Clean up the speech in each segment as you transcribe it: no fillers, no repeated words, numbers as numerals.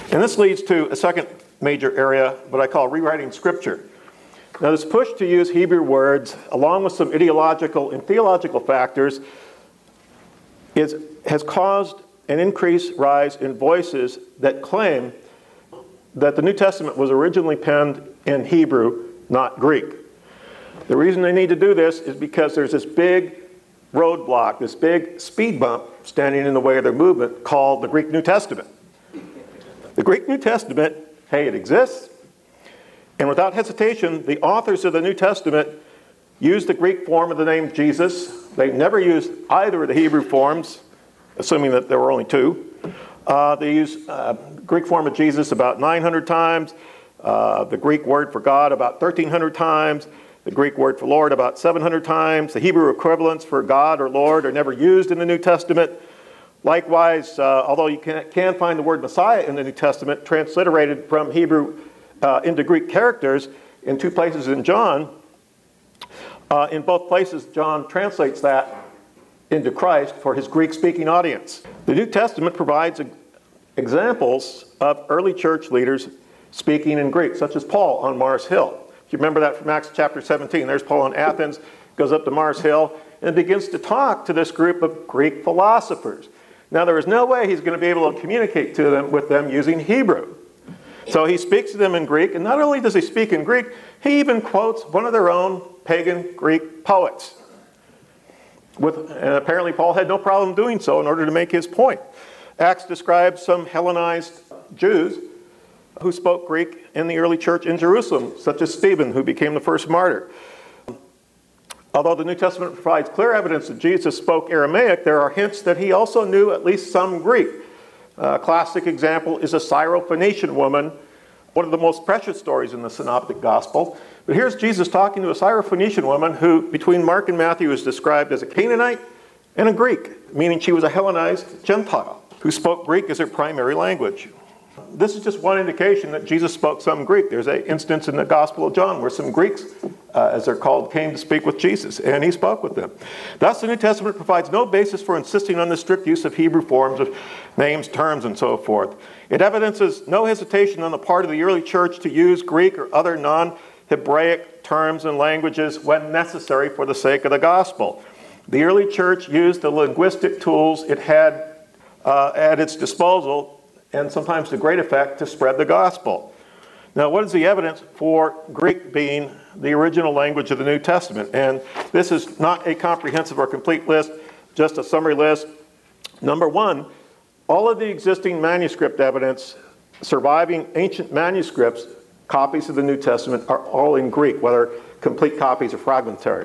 And this leads to a second major area, what I call rewriting Scripture. Now, this push to use Hebrew words, along with some ideological and theological factors, has caused an increased rise in voices that claim that the New Testament was originally penned in Hebrew, not Greek. The reason they need to do this is because there's this big roadblock, this big speed bump standing in the way of their movement called the Greek New Testament. The Greek New Testament, hey, it exists. And without hesitation, the authors of the New Testament used the Greek form of the name Jesus. They never used either of the Hebrew forms, assuming that there were only two. They used Greek form of Jesus about 900 times, the Greek word for God about 1,300 times, the Greek word for Lord about 700 times. The Hebrew equivalents for God or Lord are never used in the New Testament. Likewise, although you can find the word Messiah in the New Testament, transliterated from Hebrew into Greek characters in two places in John, in both places John translates that into Christ for his Greek-speaking audience. The New Testament provides examples of early church leaders speaking in Greek, such as Paul on Mars Hill. If you remember that from Acts chapter 17, there's Paul in Athens, goes up to Mars Hill, and begins to talk to this group of Greek philosophers. Now, there is no way he's going to be able to communicate to them with them using Hebrew. So he speaks to them in Greek, and not only does he speak in Greek, he even quotes one of their own pagan Greek poets. And apparently Paul had no problem doing so in order to make his point. Acts describes some Hellenized Jews who spoke Greek in the early church in Jerusalem, such as Stephen, who became the first martyr. Although the New Testament provides clear evidence that Jesus spoke Aramaic, there are hints that he also knew at least some Greek. A classic example is a Syrophoenician woman, one of the most precious stories in the Synoptic Gospel. But here's Jesus talking to a Syrophoenician woman who, between Mark and Matthew, is described as a Canaanite and a Greek, meaning she was a Hellenized Gentile who spoke Greek as her primary language. This is just one indication that Jesus spoke some Greek. There's an instance in the Gospel of John where some Greeks, as they're called, came to speak with Jesus, and he spoke with them. Thus, the New Testament provides no basis for insisting on the strict use of Hebrew forms of names, terms, and so forth. It evidences no hesitation on the part of the early church to use Greek or other non-Hebraic terms and languages when necessary for the sake of the gospel. The early church used the linguistic tools it had at its disposal, and sometimes to great effect, to spread the gospel. Now, what is the evidence for Greek being the original language of the New Testament? And this is not a comprehensive or complete list, just a summary list. Number one, all of the existing manuscript evidence, surviving ancient manuscripts, copies of the New Testament, are all in Greek, whether complete copies or fragmentary.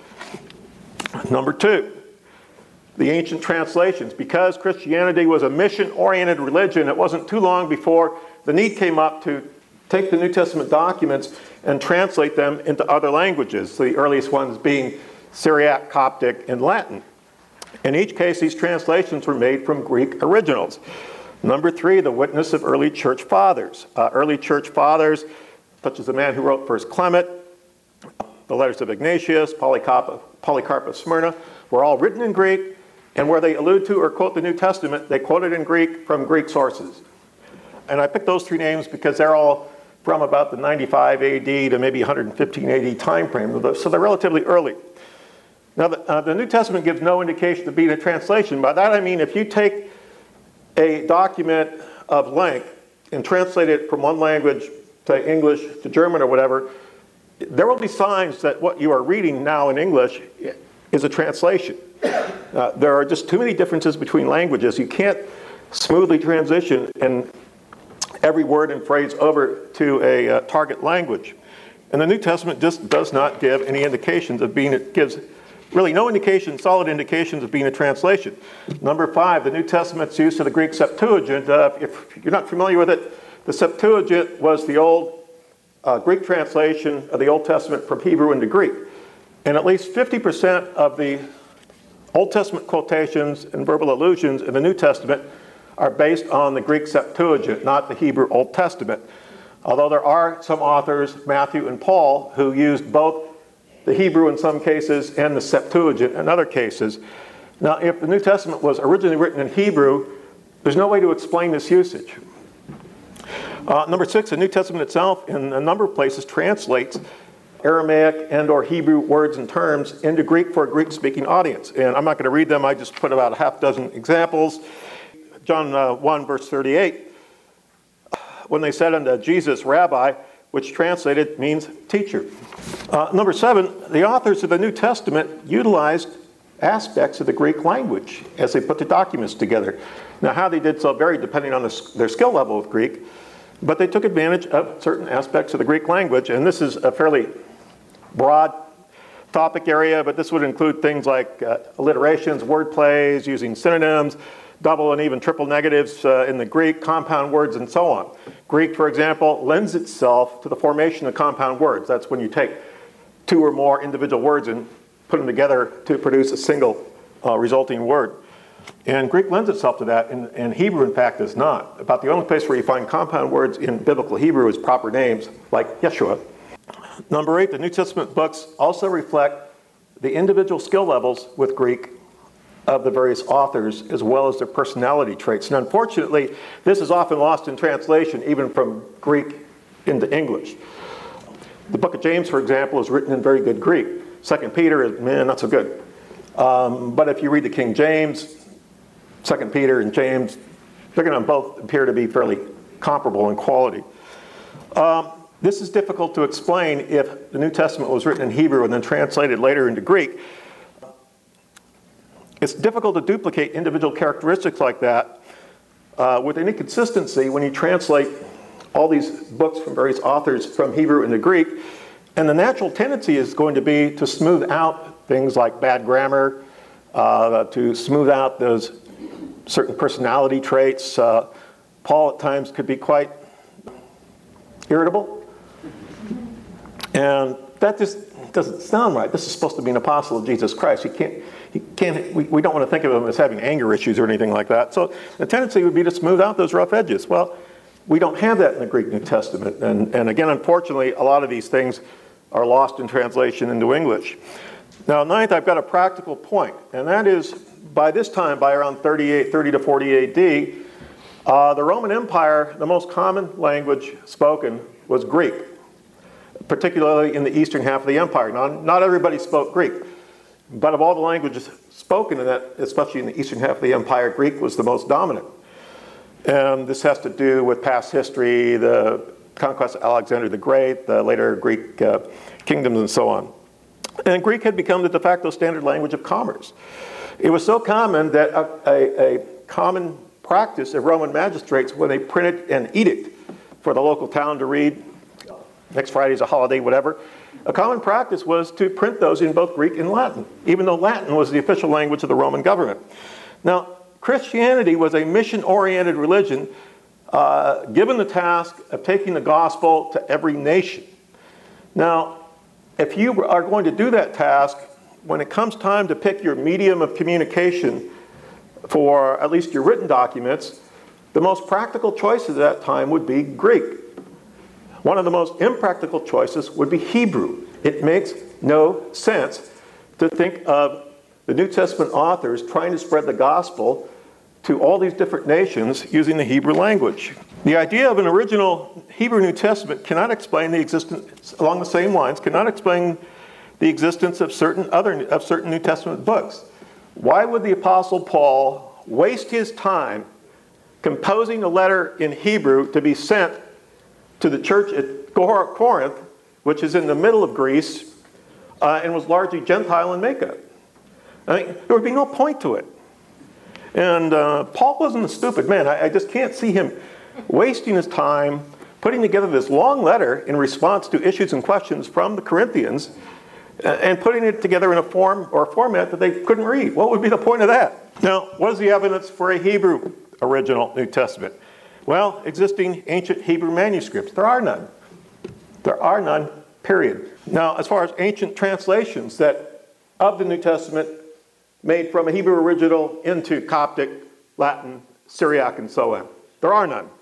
Number two, the ancient translations. Because Christianity was a mission-oriented religion, it wasn't too long before the need came up to take the New Testament documents and translate them into other languages, the earliest ones being Syriac, Coptic, and Latin. In each case, these translations were made from Greek originals. Number three, the witness of early church fathers. Early church fathers, such as the man who wrote First Clement, the letters of Ignatius, Polycarp of Smyrna, were all written in Greek, and where they allude to or quote the New Testament, they quote it in Greek from Greek sources. And I picked those three names because they're all from about the 95 AD to maybe 115 AD time frame, so they're relatively early. Now, the New Testament gives no indication of being a translation. By that I mean if you take a document of length and translate it from one language, say English to German or whatever, there will be signs that what you are reading now in English is a translation. There are just too many differences between languages. You can't smoothly transition and every word and phrase over to a target language. And the New Testament just does not give any indications of being, it gives really no indication, solid indications of being a translation. Number five, the New Testament's use of the Greek Septuagint. If you're not familiar with it, the Septuagint was the old Greek translation of the Old Testament from Hebrew into Greek. And at least 50% of the Old Testament quotations and verbal allusions in the New Testament are based on the Greek Septuagint, not the Hebrew Old Testament. Although there are some authors, Matthew and Paul, who used both the Hebrew in some cases and the Septuagint in other cases. Now, if the New Testament was originally written in Hebrew, there's no way to explain this usage. Number 6, the New Testament itself in a number of places translates Aramaic and or Hebrew words and terms into Greek for a Greek-speaking audience. And I'm not going to read them. I just put about a half dozen examples. John 1, verse 38, when they said unto Jesus, Rabbi, which translated means teacher. Number 7, the authors of the New Testament utilized aspects of the Greek language as they put the documents together. Now, how they did so varied depending on their skill level of Greek, but they took advantage of certain aspects of the Greek language, and this is a fairly broad topic area, but this would include things like alliterations, word plays, using synonyms, double and even triple negatives in the Greek, compound words, and so on. Greek, for example, lends itself to the formation of compound words. That's when you take two or more individual words and put them together to produce a single resulting word. And Greek lends itself to that, and Hebrew, in fact, does not. About the only place where you find compound words in biblical Hebrew is proper names, like Yeshua. Number 8, the New Testament books also reflect the individual skill levels with Greek of the various authors, as well as their personality traits. And unfortunately, this is often lost in translation, even from Greek into English. The book of James, for example, is written in very good Greek. 2 Peter is, not so good. But if you read the King James, 2 Peter and James, they're going to both appear to be fairly comparable in quality. This is difficult to explain if the New Testament was written in Hebrew and then translated later into Greek. It's difficult to duplicate individual characteristics like that with any consistency when you translate all these books from various authors from Hebrew into Greek. And the natural tendency is going to be to smooth out things like bad grammar, to smooth out those certain personality traits. Paul at times could be quite irritable. And that just doesn't sound right. This is supposed to be an apostle of Jesus Christ. We don't want to think of him as having anger issues or anything like that. So the tendency would be to smooth out those rough edges. Well, we don't have that in the Greek New Testament. And again, unfortunately, a lot of these things are lost in translation into English. Now, ninth, I've got a practical point, and that is by this time, by around 30 to 40 AD, the Roman Empire, the most common language spoken was Greek, particularly in the eastern half of the empire. Now, not everybody spoke Greek, but of all the languages spoken in that, especially in the eastern half of the empire, Greek was the most dominant. And this has to do with past history, the conquest of Alexander the Great, the later Greek kingdoms, and so on. And Greek had become the de facto standard language of commerce. It was so common that a common practice of Roman magistrates, when they printed an edict for the local town to read, next Friday is a holiday, whatever, a common practice was to print those in both Greek and Latin, even though Latin was the official language of the Roman government. Now, Christianity was a mission-oriented religion given the task of taking the gospel to every nation. Now, if you are going to do that task, when it comes time to pick your medium of communication for at least your written documents, the most practical choice at that time would be Greek. One of the most impractical choices would be Hebrew. It makes no sense to think of the New Testament authors trying to spread the gospel to all these different nations using the Hebrew language. The idea of an original Hebrew New Testament cannot explain the existence, along the same lines, cannot explain the existence of certain New Testament books. Why would the Apostle Paul waste his time composing a letter in Hebrew to be sent to the church at Corinth, which is in the middle of Greece, and was largely Gentile in makeup? I mean, there would be no point to it. And Paul wasn't a stupid man. I just can't see him wasting his time putting together this long letter in response to issues and questions from the Corinthians and putting it together in a form or a format that they couldn't read. What would be the point of that? Now, what is the evidence for a Hebrew original New Testament? Well, existing ancient Hebrew manuscripts. There are none. There are none, period. Now, as far as ancient translations of the New Testament made from a Hebrew original into Coptic, Latin, Syriac, and so on, there are none.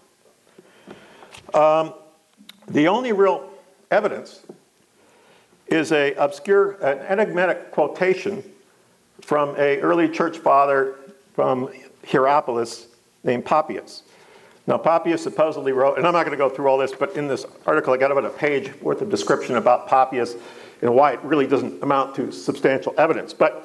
The only real evidence is an enigmatic quotation from an early church father from Hierapolis named Papias. Now, Papias supposedly wrote, and I'm not going to go through all this, but in this article I got about a page worth of description about Papias and why it really doesn't amount to substantial evidence. But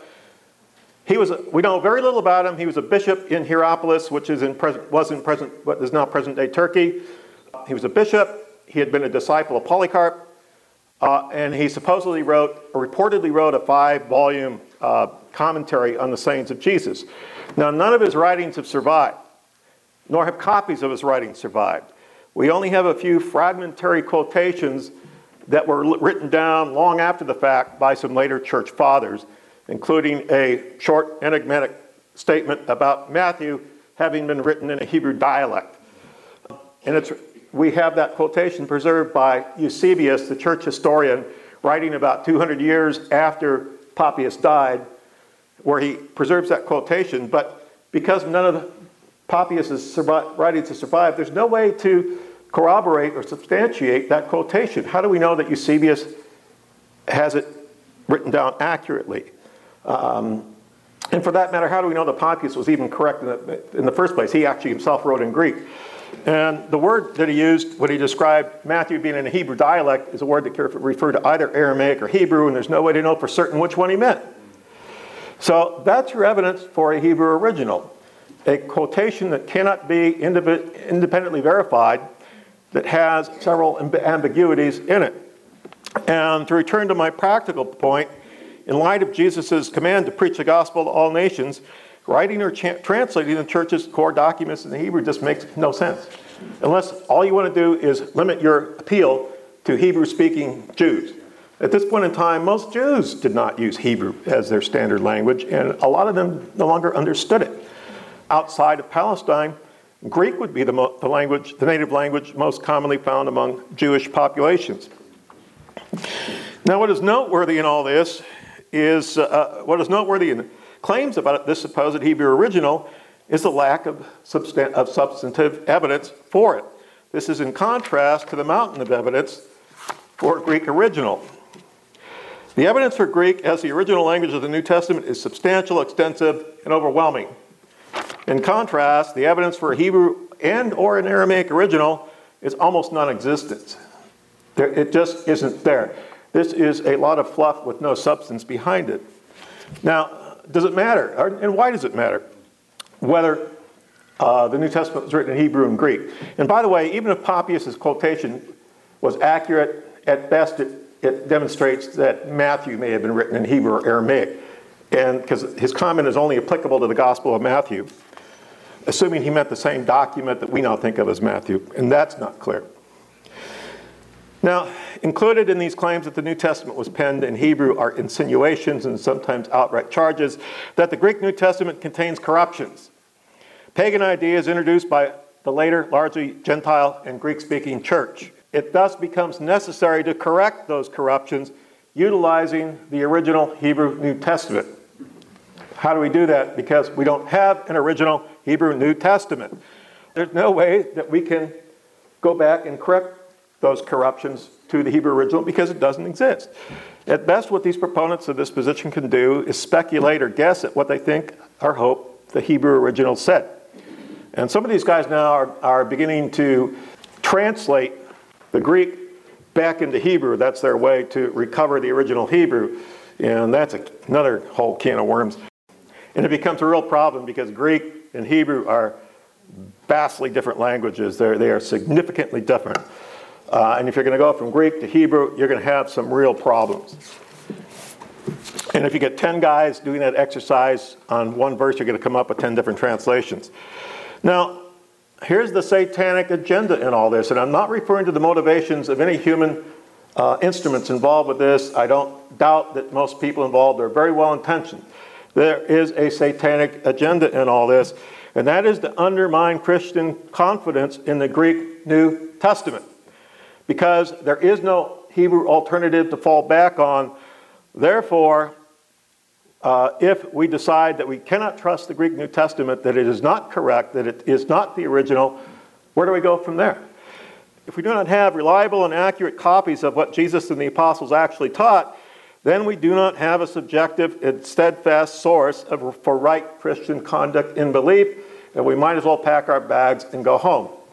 we know very little about him. He was a bishop in Hierapolis, which is what is now present-day Turkey. He was a bishop. He had been a disciple of Polycarp, and he supposedly reportedly wrote a 5-volume commentary on the sayings of Jesus. Now, none of his writings have survived, nor have copies of his writings survived. We only have a few fragmentary quotations that were written down long after the fact by some later church fathers, including a short enigmatic statement about Matthew having been written in a Hebrew dialect. And we have that quotation preserved by Eusebius, the church historian, writing about 200 years after Papias died, where he preserves that quotation. But because none of Papias' writings have survived, there's no way to corroborate or substantiate that quotation. How do we know that Eusebius has it written down accurately? And for that matter, how do we know that Papias was even correct in the first place? He actually himself wrote in Greek. And the word that he used when he described Matthew being in a Hebrew dialect is a word that could refer to either Aramaic or Hebrew, and there's no way to know for certain which one he meant. So that's your evidence for a Hebrew original. A quotation that cannot be independently verified, that has several ambiguities in it. And to return to my practical point, in light of Jesus' command to preach the gospel to all nations, writing or translating the church's core documents in the Hebrew just makes no sense. Unless all you want to do is limit your appeal to Hebrew-speaking Jews. At this point in time, most Jews did not use Hebrew as their standard language, and a lot of them no longer understood it. Outside of Palestine, Greek would be the native language most commonly found among Jewish populations. Now, what is noteworthy in all this is, in claims about this supposed Hebrew original is the lack of substantive evidence for it. This is in contrast to the mountain of evidence for Greek original. The evidence for Greek as the original language of the New Testament is substantial, extensive, and overwhelming. In contrast, the evidence for a Hebrew and/or an Aramaic original is almost non-existent. It just isn't there. This is a lot of fluff with no substance behind it. Now, does it matter? And why does it matter whether the New Testament was written in Hebrew and Greek? And by the way, even if Papias' quotation was accurate, at best it demonstrates that Matthew may have been written in Hebrew or Aramaic, and because his comment is only applicable to the Gospel of Matthew, assuming he meant the same document that we now think of as Matthew, and that's not clear. Now, included in these claims that the New Testament was penned in Hebrew are insinuations and sometimes outright charges that the Greek New Testament contains corruptions. Pagan ideas introduced by the later, largely Gentile and Greek-speaking church. It thus becomes necessary to correct those corruptions utilizing the original Hebrew New Testament. How do we do that? Because we don't have an original Hebrew New Testament. There's no way that we can go back and correct those corruptions to the Hebrew original because it doesn't exist. At best, what these proponents of this position can do is speculate or guess at what they think or hope the Hebrew original said. And some of these guys now are beginning to translate the Greek back into Hebrew. That's their way to recover the original Hebrew. And that's another whole can of worms. And it becomes a real problem because Greek and Hebrew are vastly different languages. They are significantly different. And if you're going to go from Greek to Hebrew, you're going to have some real problems. And if you get 10 guys doing that exercise on one verse, you're going to come up with 10 different translations. Now, here's the satanic agenda in all this. And I'm not referring to the motivations of any human instruments involved with this. I don't doubt that most people involved are very well intentioned. There is a satanic agenda in all this, and that is to undermine Christian confidence in the Greek New Testament. Because there is no Hebrew alternative to fall back on. Therefore, if we decide that we cannot trust the Greek New Testament, that it is not correct, that it is not the original, where do we go from there? If we do not have reliable and accurate copies of what Jesus and the apostles actually taught, then we do not have a subjective and steadfast source for right Christian conduct in belief, and we might as well pack our bags and go home.